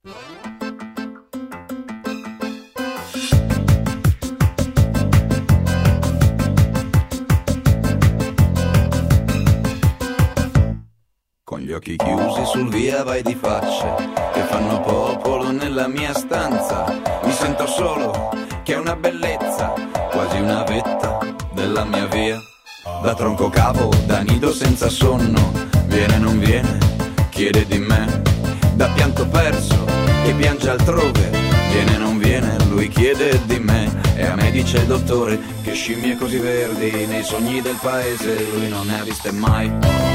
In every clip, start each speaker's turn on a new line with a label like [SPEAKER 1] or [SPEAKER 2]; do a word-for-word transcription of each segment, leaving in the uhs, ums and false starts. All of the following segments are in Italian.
[SPEAKER 1] Con gli occhi chiusi sul via vai di facce che fanno popolo nella mia stanza. Mi sento solo, che è una bellezza, quasi una vetta della mia via. Da tronco capo, da nido senza sonno, viene non viene, chiede di me. Da pianto perso, che piange altrove, viene non viene, lui chiede di me. E a me dice il dottore che scimmie così verdi nei sogni del paese lui non ne ha viste mai.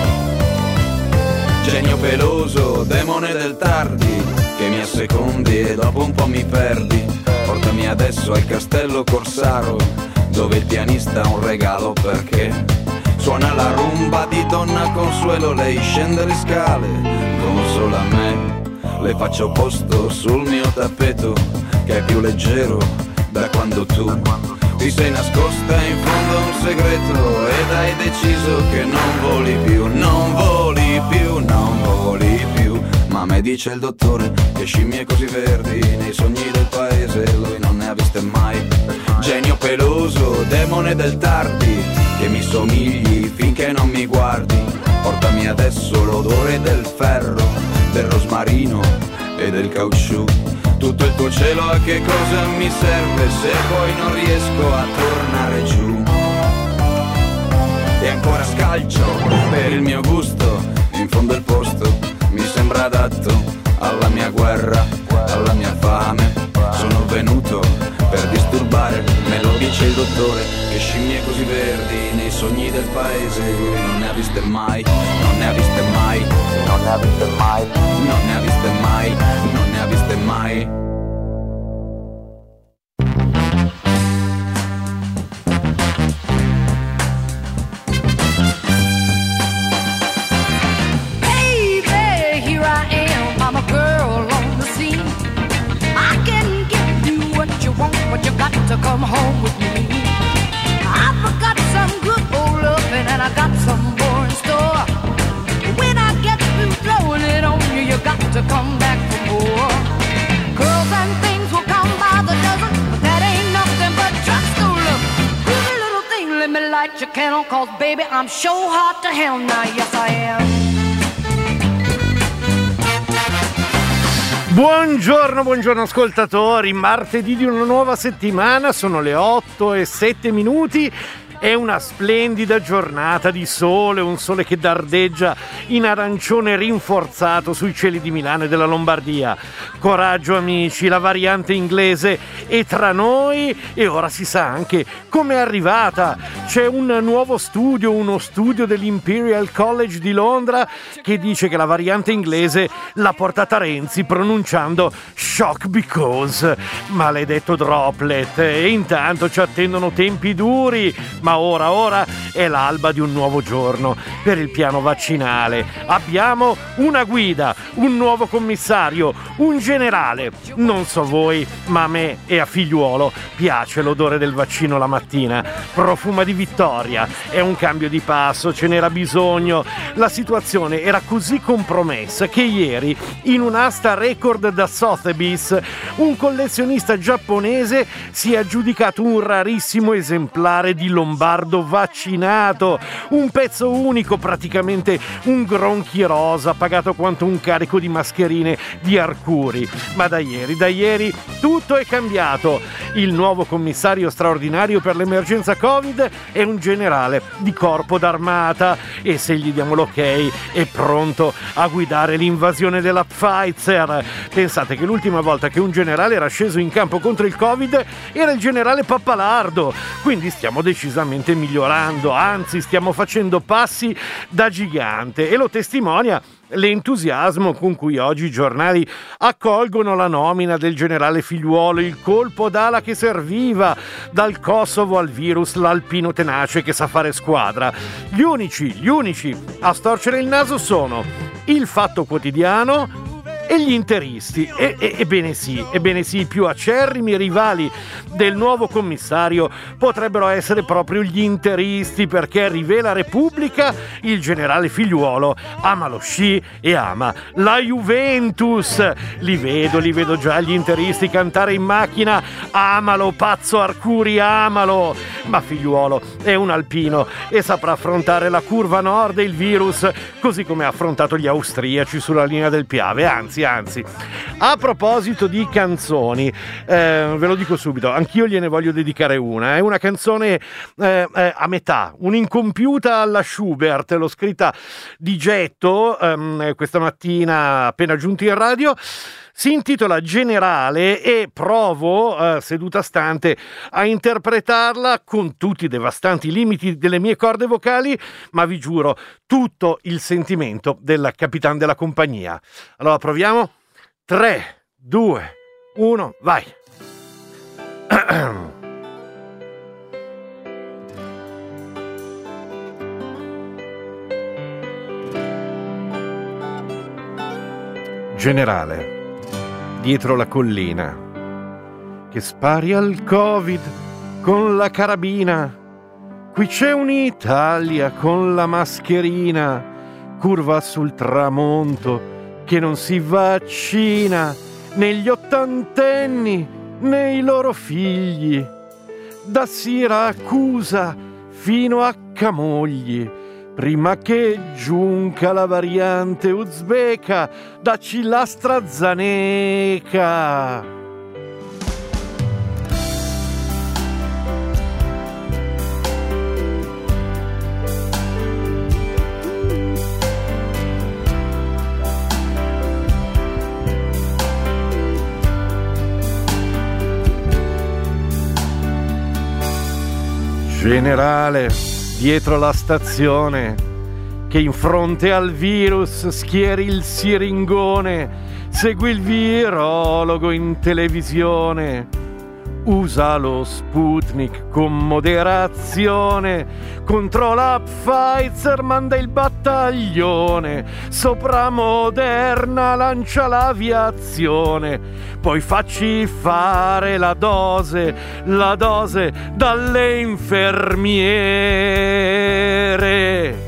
[SPEAKER 1] Genio peloso, demone del tardi, che mi assecondi e dopo un po' mi perdi. Portami adesso al castello Corsaro, dove il pianista ha un regalo perché suona la rumba di Donna Consuelo. Lei scende le scale, consola me, le faccio posto sul mio tappeto, che è più leggero da quando tu ti sei nascosta in fondo a un segreto ed hai deciso che non voli più, non voli più, non voli più. Ma a me dice il dottore che scimmie così verdi nei sogni del paese lui non ne ha viste mai. Genio peloso, demone del tardi, che mi somigli finché non mi guardi. Portami adesso l'odore del ferro, del rosmarino e del caucciù. Tutto il tuo cielo a che cosa mi serve se poi non riesco a tornare giù? E ancora scalcio per il mio gusto, in fondo il posto mi sembra adatto alla mia guerra, alla mia fame. Sono venuto per disturbare, me lo dice il dottore, che scimmie così verdi nei sogni del paese lui non ne ha viste mai, non ne ha viste mai, non ne ha viste mai, non ne ha viste mai, non ne ha viste mai.
[SPEAKER 2] But you got to come home with me. I've got some good old loving and I got some more in store. When I get through blowing it on you, you got to come back for more. Girls and things will come by the dozen, but that ain't nothing but trucks to look. Pretty little thing, let me light your candle, cause baby, I'm sure hot to hell now, yes I am.
[SPEAKER 3] Buongiorno, buongiorno ascoltatori, martedì di una nuova settimana, sono le otto e sette minuti. È una splendida giornata di sole, un sole che dardeggia in arancione rinforzato sui cieli di Milano e della Lombardia. Coraggio amici, la variante inglese è tra noi e ora si sa anche come è arrivata. C'è un nuovo studio, uno studio dell'Imperial College di Londra che dice che la variante inglese l'ha portata Renzi pronunciando shock because, maledetto droplet. E intanto ci attendono tempi duri. Ma ora, ora è l'alba di un nuovo giorno per il piano vaccinale. Abbiamo una guida, un nuovo commissario, un generale. Non so voi, ma a me e a figliuolo piace l'odore del vaccino la mattina. Profuma di vittoria, è un cambio di passo, ce n'era bisogno. La situazione era così compromessa che ieri, in un'asta record da Sotheby's, un collezionista giapponese si è aggiudicato un rarissimo esemplare di Lombardo vaccinato, un pezzo unico, praticamente un gronchi rosa pagato quanto un carico di mascherine di Arcuri. Ma da ieri, da ieri tutto è cambiato. Il nuovo commissario straordinario per l'emergenza Covid è un generale di corpo d'armata e se gli diamo l'ok è pronto a guidare l'invasione della Pfizer. Pensate che l'ultima volta che un generale era sceso in campo contro il Covid era il generale Pappalardo, quindi stiamo decisamente migliorando, anzi stiamo facendo passi da gigante e lo testimonia l'entusiasmo con cui oggi i giornali accolgono la nomina del generale Figliuolo, il colpo d'ala che serviva, dal Kosovo al virus, l'alpino tenace che sa fare squadra. Gli unici, gli unici a storcere il naso sono Il Fatto Quotidiano e gli interisti. E, e, ebbene sì, ebbene sì, i più acerrimi rivali del nuovo commissario potrebbero essere proprio gli interisti, perché rivela Repubblica il generale Figliuolo ama lo sci e ama la Juventus. Li vedo, li vedo già gli interisti cantare in macchina: amalo pazzo Arcuri, amalo. Ma Figliuolo è un alpino e saprà affrontare la curva nord e il virus così come ha affrontato gli austriaci sulla linea del Piave. Anzi, anzi, a proposito di canzoni, eh, ve lo dico subito, anch'io gliene voglio dedicare una. È una canzone eh, eh, a metà, un'incompiuta alla Schubert. L'ho scritta di getto ehm, questa mattina appena giunti in radio. Si intitola Generale e provo, eh, seduta stante, a interpretarla con tutti i devastanti limiti delle mie corde vocali, ma vi giuro, tutto il sentimento del capitano della compagnia. Allora proviamo. tre, due, uno, vai. Generale, dietro la collina, che spari al Covid con la carabina. Qui c'è un'Italia con la mascherina, curva sul tramonto che non si vaccina, né gli ottantenni né i loro figli, da Siracusa fino a Camogli. Prima che giunca la variante uzbeka, dacci l'AstraZeneca. Generale, dietro la stazione, che in fronte al virus schieri il siringone, segui il virologo in televisione, usa lo Sputnik con moderazione, controlla Pfizer, manda il battaglione, sopra Moderna lancia l'aviazione, poi facci fare la dose, la dose dalle infermiere.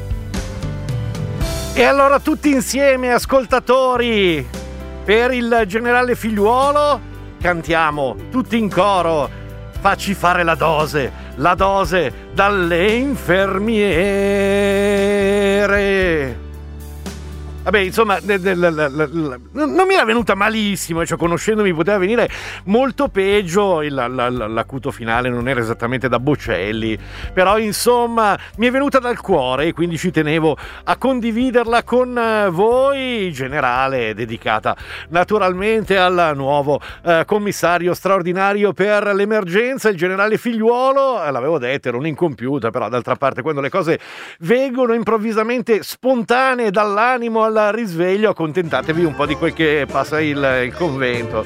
[SPEAKER 3] E allora tutti insieme, ascoltatori, per il generale Figliuolo cantiamo tutti in coro: facci fare la dose, la dose dalle infermiere. Vabbè, insomma, non mi era venuta malissimo, cioè conoscendomi poteva venire molto peggio, l'acuto finale non era esattamente da Bocelli, però insomma mi è venuta dal cuore e quindi ci tenevo a condividerla con voi, generale, dedicata naturalmente al nuovo eh, commissario straordinario per l'emergenza, il generale Figliuolo. L'avevo detto, era un'incompiuta, però d'altra parte quando le cose vengono improvvisamente spontanee dall'animo al risveglio, accontentatevi un po' di quel che passa il, il convento.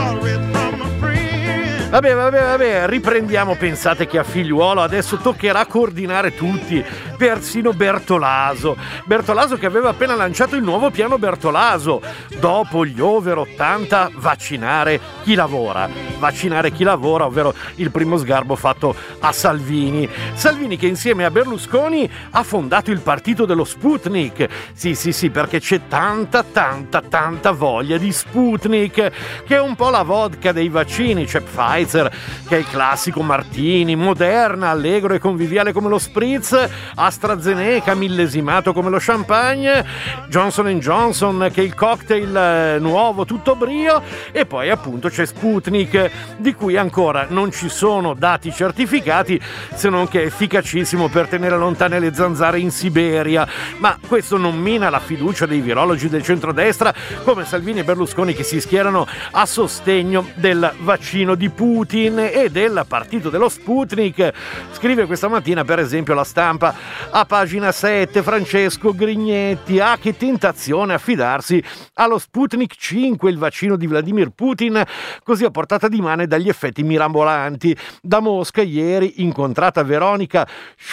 [SPEAKER 3] Vabbè, vabbè, vabbè, riprendiamo. Pensate che a Figliuolo adesso toccherà coordinare tutti, persino Bertolaso. Bertolaso che aveva appena lanciato il nuovo piano Bertolaso. Dopo gli over ottanta, vaccinare chi lavora. Vaccinare chi lavora, ovvero il primo sgarbo fatto a Salvini. Salvini che insieme a Berlusconi ha fondato il partito dello Sputnik. Sì, sì, sì, perché c'è tanta, tanta, tanta voglia di Sputnik, che è un po' la vodka dei vaccini. C'è Pfizer, che è il classico Martini, Moderna, allegro e conviviale come lo spritz, AstraZeneca, millesimato come lo champagne, Johnson and Johnson, che è il cocktail nuovo tutto brio, e poi appunto c'è Sputnik, di cui ancora non ci sono dati certificati, se non che è efficacissimo per tenere lontane le zanzare in Siberia. Ma questo non mina la fiducia dei virologi del centrodestra come Salvini e Berlusconi, che si schierano a sostegno del vaccino di Putin. Putin e del partito dello Sputnik. Scrive questa mattina per esempio La Stampa a pagina sette: Francesco Grignetti: ah, che tentazione affidarsi allo Sputnik cinque, il vaccino di Vladimir Putin, così a portata di mano dagli effetti mirabolanti. Da Mosca ieri, incontrata Veronica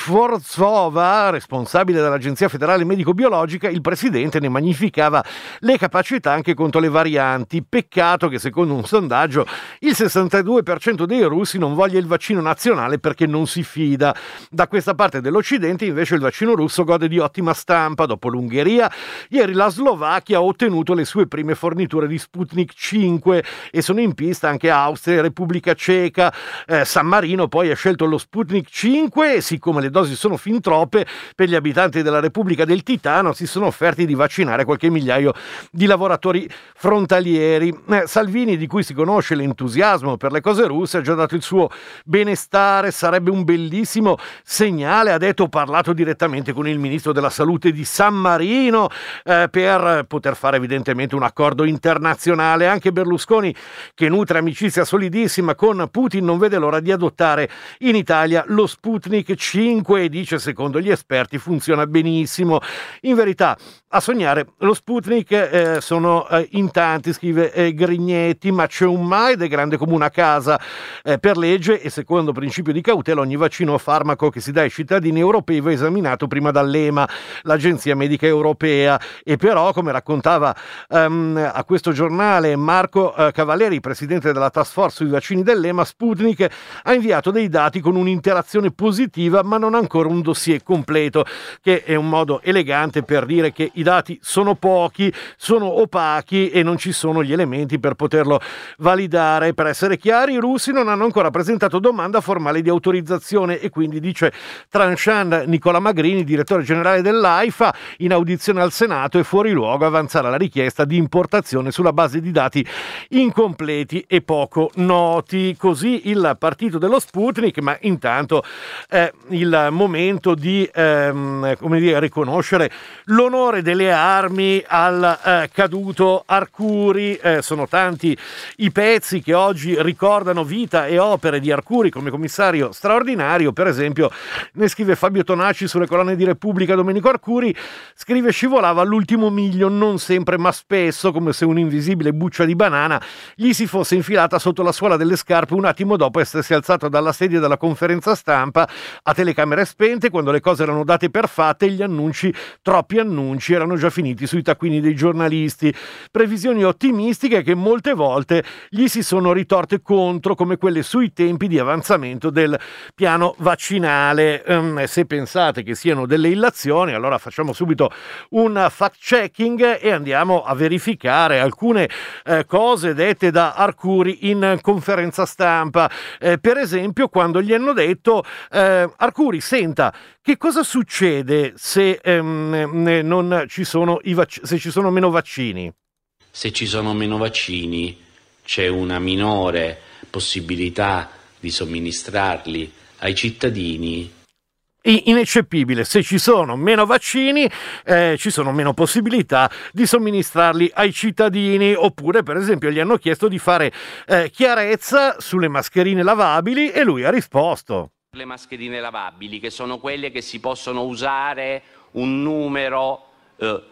[SPEAKER 3] Schwarzova, responsabile dell'Agenzia Federale Medico-Biologica, il presidente ne magnificava le capacità anche contro le varianti. Peccato che secondo un sondaggio il sessantadue per cento dei russi non voglia il vaccino nazionale perché non si fida. Da questa parte dell'Occidente invece il vaccino russo gode di ottima stampa. Dopo l'Ungheria, ieri la Slovacchia ha ottenuto le sue prime forniture di Sputnik cinque e sono in pista anche Austria e Repubblica Ceca. Eh, San Marino poi ha scelto lo Sputnik cinque e siccome le dosi sono fin troppe per gli abitanti della Repubblica del Titano, si sono offerti di vaccinare qualche migliaio di lavoratori frontalieri. Eh, Salvini, di cui si conosce l'entusiasmo per le cose russe, ha già dato il suo benestare, sarebbe un bellissimo segnale, ha detto. Ho parlato direttamente con il ministro della salute di San Marino eh, per poter fare evidentemente un accordo internazionale. Anche Berlusconi, che nutre amicizia solidissima con Putin, non vede l'ora di adottare in Italia lo Sputnik cinque e dice, secondo gli esperti, funziona benissimo. In verità, a sognare lo Sputnik eh, sono eh, in tanti, scrive eh, Grignetti, ma c'è un ma ed è grande come una casa. Eh, per legge e secondo principio di cautela, ogni vaccino o farmaco che si dà ai cittadini europei va esaminato prima dall'E M A, l'Agenzia Medica Europea. E però, come raccontava um, a questo giornale Marco uh, Cavalleri, presidente della task force sui vaccini dell'E M A, Sputnik ha inviato dei dati con un'interazione positiva, ma non ancora un dossier completo, che è un modo elegante per dire che i dati sono pochi, sono opachi e non ci sono gli elementi per poterlo validare. Per essere chiari, i russi non hanno ancora presentato domanda formale di autorizzazione e quindi, dice tranchant Nicola Magrini, direttore generale dell'AIFA, in audizione al Senato è fuori luogo avanzare la richiesta di importazione sulla base di dati incompleti e poco noti. Così il partito dello Sputnik, ma intanto è il momento di ehm, come dire, riconoscere l'onore delle armi al eh, caduto Arcuri. Eh, sono tanti i pezzi che oggi ricordano vita e opere di Arcuri come commissario straordinario. Per esempio, ne scrive Fabio Tonacci sulle colonne di Repubblica. Domenico Arcuri scrive: scivolava all'ultimo miglio, non sempre ma spesso, come se un'invisibile buccia di banana gli si fosse infilata sotto la suola delle scarpe un attimo dopo essersi alzato dalla sedia della conferenza stampa a telecamere spente, quando le cose erano date per fatte e gli annunci, troppi annunci, erano già finiti sui taccuini dei giornalisti. Previsioni ottimistiche che molte volte gli si sono ritorte contro, come quelle sui tempi di avanzamento del piano vaccinale. Um, se pensate che siano delle illazioni, allora facciamo subito un fact checking e andiamo a verificare alcune eh, cose dette da Arcuri in conferenza stampa. Eh, per esempio, quando gli hanno detto eh, Arcuri, senta, che cosa succede se ehm, non ci sono i vac- se ci sono meno vaccini?
[SPEAKER 4] Se ci sono meno vaccini c'è una minore possibilità di somministrarli ai cittadini.
[SPEAKER 3] Ineccepibile, se ci sono meno vaccini eh, ci sono meno possibilità di somministrarli ai cittadini. Oppure, per esempio, gli hanno chiesto di fare eh, chiarezza sulle mascherine lavabili e lui ha risposto:
[SPEAKER 4] le mascherine lavabili, che sono quelle che si possono usare un numero eh,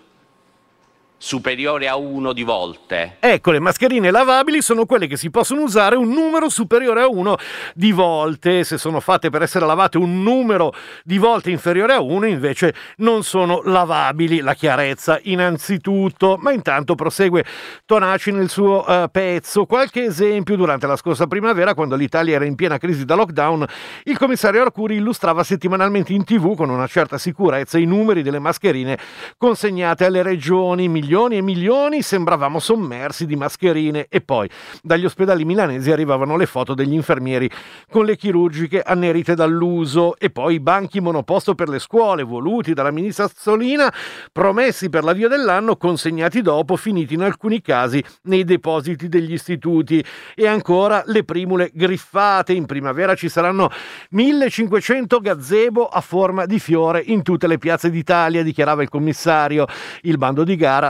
[SPEAKER 4] superiore a uno di volte.
[SPEAKER 3] Ecco, le mascherine lavabili sono quelle che si possono usare un numero superiore a uno di volte. Se sono fatte per essere lavate un numero di volte inferiore a uno, invece non sono lavabili. La chiarezza innanzitutto. Ma intanto prosegue Tonacci nel suo uh, pezzo. Qualche esempio: durante la scorsa primavera, quando l'Italia era in piena crisi da lockdown, il commissario Arcuri illustrava settimanalmente in tv con una certa sicurezza i numeri delle mascherine consegnate alle regioni. Milioni e milioni, sembravamo sommersi di mascherine. E poi dagli ospedali milanesi arrivavano le foto degli infermieri con le chirurgiche annerite dall'uso. E poi i banchi monoposto per le scuole, voluti dalla ministra Azzolina, promessi per l'avvio dell'anno, consegnati dopo, finiti in alcuni casi nei depositi degli istituti. E ancora le primule griffate: in primavera ci saranno millecinquecento gazebo a forma di fiore in tutte le piazze d'Italia, dichiarava il commissario. Il bando di gara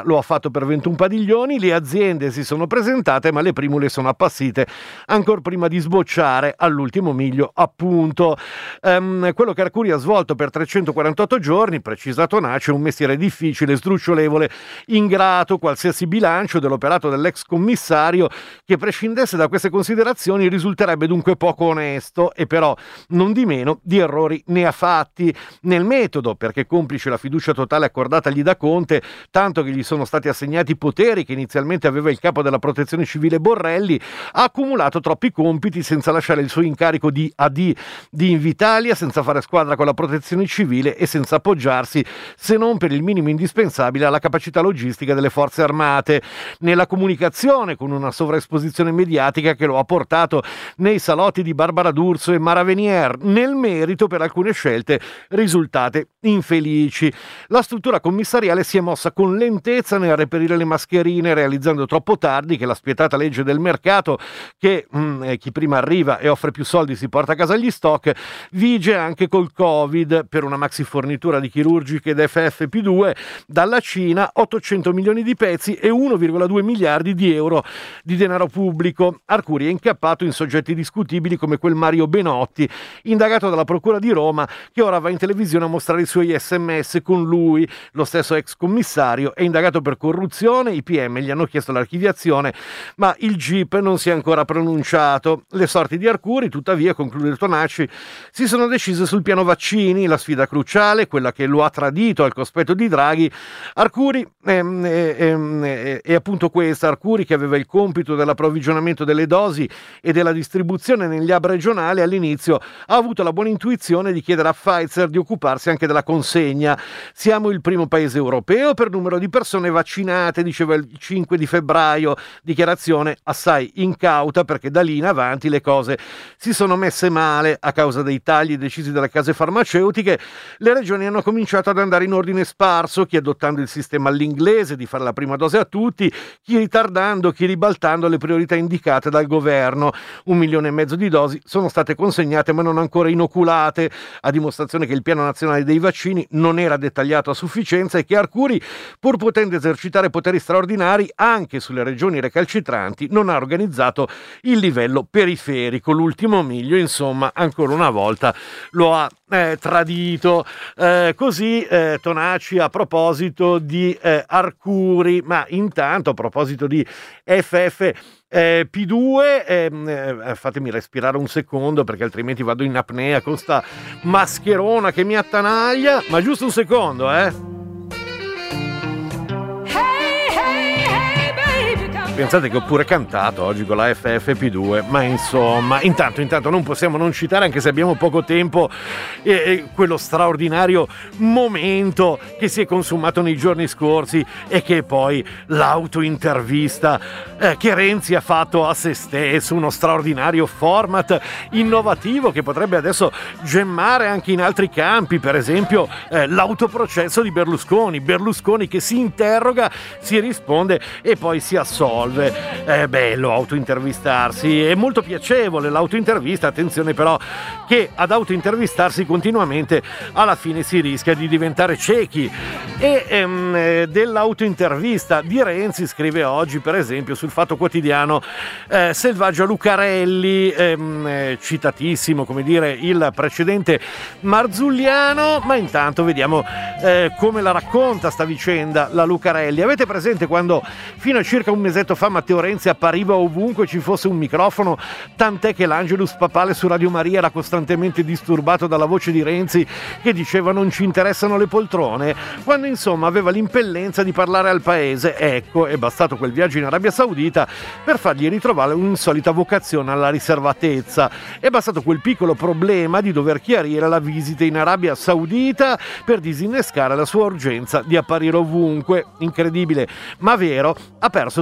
[SPEAKER 3] lo ha fatto per ventuno padiglioni, le aziende si sono presentate ma le primule sono appassite ancora prima di sbocciare all'ultimo miglio, appunto. Um, quello che Arcuri ha svolto per trecentoquarantotto giorni, precisa Tonacci, è un mestiere difficile, sdrucciolevole, ingrato. Qualsiasi bilancio dell'operato dell'ex commissario che prescindesse da queste considerazioni risulterebbe dunque poco onesto, e però non di meno di errori ne ha fatti nel metodo, perché complice la fiducia totale accordatagli da Conte, tanto che gli sono stati assegnati poteri che inizialmente aveva il capo della protezione civile Borrelli, ha accumulato troppi compiti senza lasciare il suo incarico di A D di Invitalia, senza fare squadra con la protezione civile e senza appoggiarsi, se non per il minimo indispensabile, alla capacità logistica delle forze armate. Nella comunicazione, con una sovraesposizione mediatica che lo ha portato nei salotti di Barbara D'Urso e Mara Venier, nel merito per alcune scelte risultate infelici. La struttura commissariale si è mossa con lentezza nel reperire le mascherine, realizzando troppo tardi che la spietata legge del mercato, che mh, chi prima arriva e offre più soldi si porta a casa gli stock, vige anche col Covid. Per una maxi fornitura di chirurgiche ed F F P due dalla Cina, ottocento milioni di pezzi e uno virgola due miliardi di euro di denaro pubblico. Arcuri è incappato in soggetti discutibili come quel Mario Benotti, indagato dalla Procura di Roma, che ora va in televisione a mostrare i suoi sms con lui. Lo stesso ex commissario è indagato per corruzione, i P M gli hanno chiesto l'archiviazione, ma il G I P non si è ancora pronunciato. Le sorti di Arcuri, tuttavia, conclude Tonacci, si sono decise sul piano vaccini, la sfida cruciale, quella che lo ha tradito al cospetto di Draghi. Arcuri ehm, ehm, è, è appunto questa. Arcuri, che aveva il compito dell'approvvigionamento delle dosi e della distribuzione negli hub regionali, all'inizio ha avuto la buona intuizione di chiedere a Pfizer di occuparsi anche della consegna. Siamo il primo paese europeo per numero di persone vaccinate, diceva il cinque di febbraio, dichiarazione assai incauta, perché da lì in avanti le cose si sono messe male. A causa dei tagli decisi dalle case farmaceutiche, le regioni hanno cominciato ad andare in ordine sparso, chi adottando il sistema all'inglese di fare la prima dose a tutti, chi ritardando, chi ribaltando le priorità indicate dal governo. Un milione e mezzo di dosi sono state consegnate ma non ancora inoculate, a dimostrazione che il piano nazionale dei vaccini non era dettagliato a sufficienza e che Arcuri, pur potendo esercitare poteri straordinari anche sulle regioni recalcitranti, non ha organizzato il livello periferico. L'ultimo miglio, insomma, ancora una volta lo ha eh, tradito. Eh, così eh, Tonacci a proposito di eh, Arcuri, ma intanto a proposito di F F Eh, P due, ehm, eh, fatemi respirare un secondo perché altrimenti vado in apnea con sta mascherona che mi attanaglia, ma giusto un secondo, eh. Pensate che ho pure cantato oggi con la F F P due, ma insomma, intanto, intanto non possiamo non citare, anche se abbiamo poco tempo, eh, eh, quello straordinario momento che si è consumato nei giorni scorsi e che è poi l'autointervista eh, che Renzi ha fatto a se stesso, uno straordinario format innovativo che potrebbe adesso gemmare anche in altri campi, per esempio eh, l'autoprocesso di Berlusconi, Berlusconi che si interroga, si risponde e poi si assolve. È bello autointervistarsi, è molto piacevole l'autointervista, attenzione però che ad autointervistarsi continuamente alla fine si rischia di diventare ciechi. E ehm, dell'autointervista di Renzi scrive oggi, per esempio, sul Fatto Quotidiano eh, Selvaggia Lucarelli, ehm, citatissimo, come dire, il precedente Marzulliano, ma intanto vediamo eh, come la racconta sta vicenda la Lucarelli. Avete presente quando fino a circa un mesetto fa Matteo Renzi appariva ovunque ci fosse un microfono, tant'è che l'Angelus papale su Radio Maria era costantemente disturbato dalla voce di Renzi che diceva non ci interessano le poltrone, quando insomma aveva l'impellenza di parlare al paese. Ecco, è bastato quel viaggio in Arabia Saudita per fargli ritrovare un'insolita vocazione alla riservatezza, è bastato quel piccolo problema di dover chiarire la visita in Arabia Saudita per disinnescare la sua urgenza di apparire ovunque. Incredibile ma vero, ha perso tutta l'irreverenza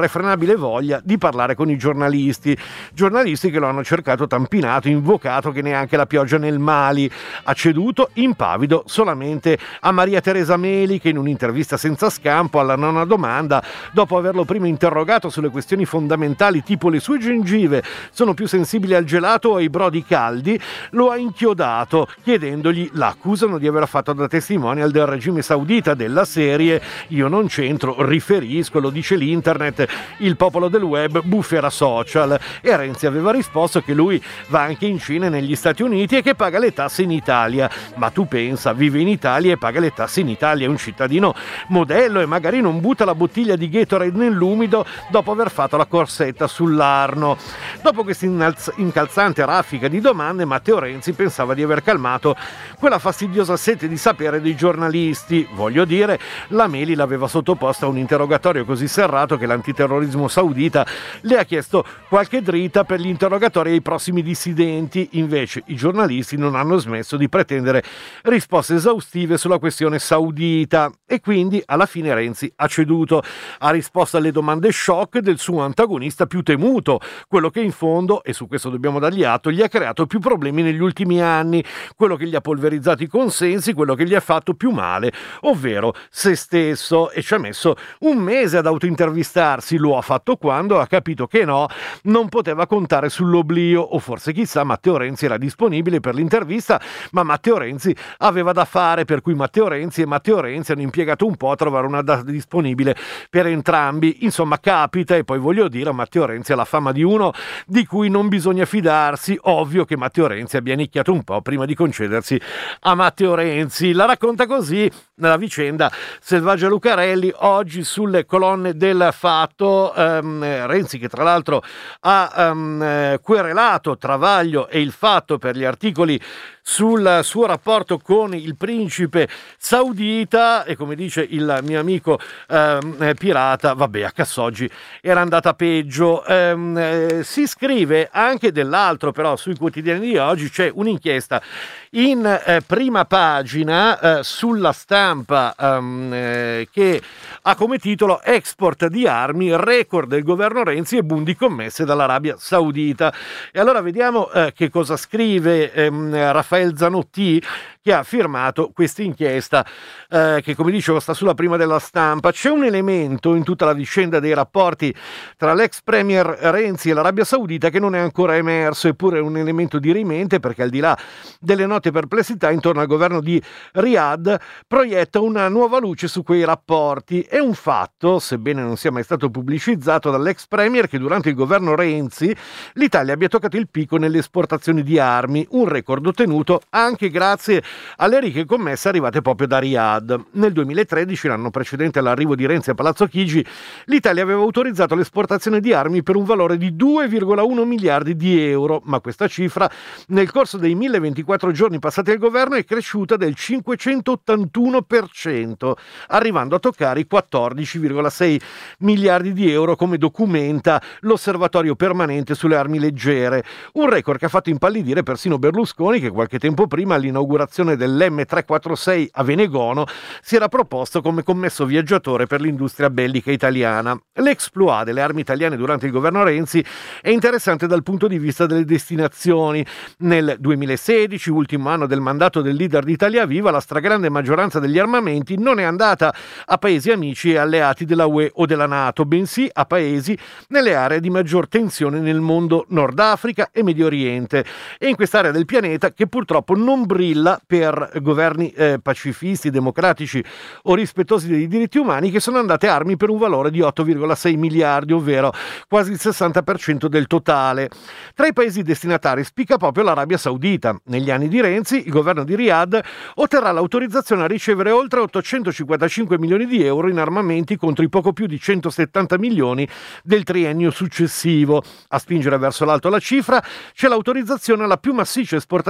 [SPEAKER 3] l'irrefrenabile voglia di parlare con i giornalisti, giornalisti che lo hanno cercato tampinato, invocato che neanche la pioggia nel Mali, ha ceduto impavido solamente a Maria Teresa Meli, che in un'intervista senza scampo alla nona domanda, dopo averlo prima interrogato sulle questioni fondamentali tipo le sue gengive sono più sensibili al gelato o ai brodi caldi, lo ha inchiodato chiedendogli: l'accusano di aver fatto da testimonial del regime saudita, della serie io non c'entro, riferisco, lo dice l'internet, il popolo del web, bufera social. E Renzi aveva risposto che lui va anche in Cina e negli Stati Uniti e che paga le tasse in Italia. Ma tu pensa, vive in Italia e paga le tasse in Italia, è un cittadino modello e magari non butta la bottiglia di Gatorade nell'umido dopo aver fatto la corsetta sull'Arno. Dopo questa incalzante raffica di domande, Matteo Renzi pensava di aver calmato quella fastidiosa sete di sapere dei giornalisti. Voglio dire, la Meli l'aveva sottoposta a un interrogatorio così serrato che l'antiterrorismo saudita le ha chiesto qualche dritta per gli interrogatori ai prossimi dissidenti. Invece i giornalisti non hanno smesso di pretendere risposte esaustive sulla questione saudita e quindi alla fine Renzi ha ceduto, ha risposto alle domande shock del suo antagonista più temuto, quello che in fondo, e su questo dobbiamo dargli atto, gli ha creato più problemi negli ultimi anni, quello che gli ha polverizzato i consensi, quello che gli ha fatto più male, ovvero se stesso, e ci ha messo un mese ad autointervistarsi. Lo ha fatto quando ha capito che no, non poteva contare sull'oblio, o forse chissà Matteo Renzi era disponibile per l'intervista, ma Matteo Renzi aveva da fare, per cui Matteo Renzi e Matteo Renzi hanno impiegato un po' a trovare una data disponibile per entrambi. Insomma, capita, e poi voglio dire, Matteo Renzi ha la fama di uno di cui non bisogna fidarsi. Ovvio che Matteo Renzi abbia nicchiato un po' prima di concedersi a Matteo Renzi. La racconta così nella vicenda Selvaggia Lucarelli oggi sulle colonne del Fatto. ehm, Renzi, che tra l'altro ha ehm, querelato Travaglio e il Fatto per gli articoli sul suo rapporto con il principe saudita, e come dice il mio amico ehm, pirata, vabbè, a Cassoggi era andata peggio. Ehm, eh, si scrive anche dell'altro, però sui quotidiani di oggi c'è un'inchiesta in eh, prima pagina eh, sulla Stampa ehm, eh, che ha come titolo Export di armi, record del governo Renzi e boom di commesse dall'Arabia Saudita. E allora vediamo eh, che cosa scrive ehm, Raffaele Zanotti, che ha firmato questa inchiesta eh, che, come dicevo, sta sulla prima della Stampa. C'è un elemento in tutta la vicenda dei rapporti tra l'ex premier Renzi e l'Arabia Saudita che non è ancora emerso, eppure è un elemento dirimente, perché al di là delle note perplessità intorno al governo di Riyadh proietta una nuova luce su quei rapporti. È un fatto, sebbene non sia mai stato pubblicizzato dall'ex premier, che durante il governo Renzi l'Italia abbia toccato il picco nelle esportazioni di armi, un record ottenuto anche grazie alle ricche commesse arrivate proprio da Riyadh. Nel duemilatredici, l'anno precedente all'arrivo di Renzi a Palazzo Chigi, l'Italia aveva autorizzato l'esportazione di armi per un valore di due virgola uno miliardi di euro, ma questa cifra nel corso dei mille ventiquattro giorni passati al governo è cresciuta del cinquecentottantuno per cento, arrivando a toccare i quattordici virgola sei miliardi di euro, come documenta l'Osservatorio permanente sulle armi leggere, un record che ha fatto impallidire persino Berlusconi, che qualche tempo prima, all'inaugurazione dell'emme trecentoquarantasei a Venegono, si era proposto come commesso viaggiatore per l'industria bellica italiana. L'exploit delle armi italiane durante il governo Renzi è interessante dal punto di vista delle destinazioni. Nel duemilasedici, ultimo anno del mandato del leader di Italia Viva, la stragrande maggioranza degli armamenti non è andata a paesi amici e alleati della U E o della NATO, bensì a paesi nelle aree di maggior tensione nel mondo, Nord Africa e Medio Oriente, e in quest'area del pianeta che purtroppo non brilla per governi eh, pacifisti, democratici o rispettosi dei diritti umani, che sono andate armi per un valore di otto virgola sei miliardi, ovvero quasi il sessanta per cento del totale. Tra i paesi destinatari spicca proprio l'Arabia Saudita. Negli anni di Renzi, il governo di Riyadh otterrà l'autorizzazione a ricevere oltre ottocentocinquantacinque milioni di euro in armamenti contro i poco più di centosettanta milioni del triennio successivo. A spingere verso l'alto la cifra c'è l'autorizzazione alla più massiccia esportazione di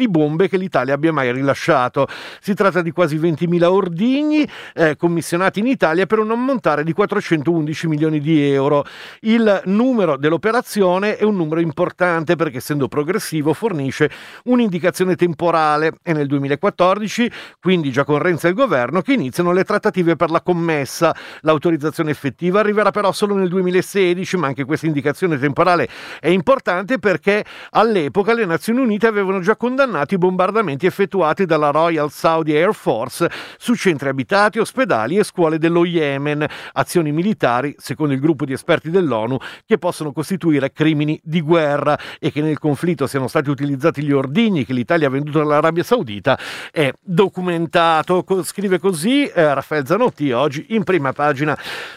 [SPEAKER 3] bombe che l'Italia abbia mai rilasciato. Si tratta di quasi ventimila ordigni eh, commissionati in Italia per un ammontare di quattrocentoundici milioni di euro. Il numero dell'operazione è un numero importante perché, essendo progressivo, fornisce un'indicazione temporale. È nel duemilaquattordici, quindi già con Renzi al governo, che iniziano le trattative per la commessa. L'autorizzazione effettiva arriverà però solo nel duemilasedici, ma anche questa indicazione temporale è importante perché all'epoca le Nazioni Unite avevano già condannato i bombardamenti effettuati dalla Royal Saudi Air Force su centri abitati, ospedali e scuole dello Yemen, azioni militari, secondo il gruppo di esperti dell'ONU, che possono costituire crimini di guerra. E che nel conflitto siano stati utilizzati gli ordigni che l'Italia ha venduto all'Arabia Saudita è documentato. Scrive così eh, Raffaele Zanotti oggi in prima pagina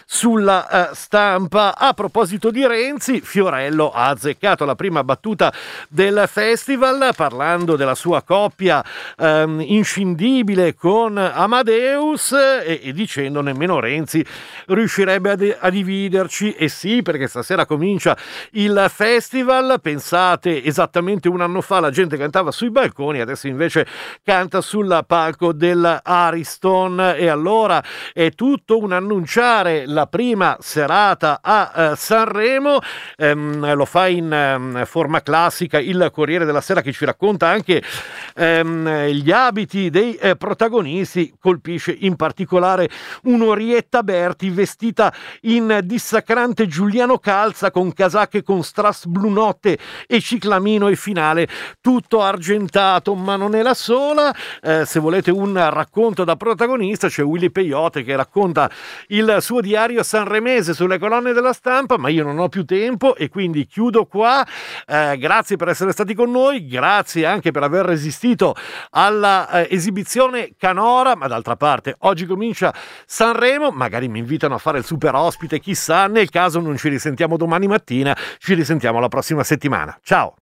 [SPEAKER 3] sulla eh, Stampa. A proposito di Renzi, Fiorello ha azzeccato la prima battuta del festival parlando della sua coppia ehm, inscindibile con Amadeus e, e dicendo nemmeno Renzi riuscirebbe a, de- a dividerci. E sì, perché stasera comincia il festival. Pensate, esattamente un anno fa la gente cantava sui balconi, adesso invece canta sul palco dell'Ariston, e allora è tutto un annunciare la prima serata a uh, Sanremo. Um, lo fa in um, forma classica il Corriere della Sera, che ci racconta anche um, gli abiti dei eh, protagonisti. Colpisce in particolare un'Orietta Berti vestita in dissacrante Giuliano Calza con casacche con strass blu notte e ciclamino, e finale tutto argentato. Ma non è la sola. Eh, se volete un racconto da protagonista c'è Willy Peyote che racconta il suo diario sanremese sulle colonne della Stampa, ma io non ho più tempo e quindi chiudo qua. Eh, grazie per essere stati con noi, grazie anche per aver resistito alla eh, esibizione canora, ma d'altra parte oggi comincia Sanremo, magari mi invitano a fare il super ospite, chissà. Nel caso non ci risentiamo domani mattina, ci risentiamo la prossima settimana. Ciao!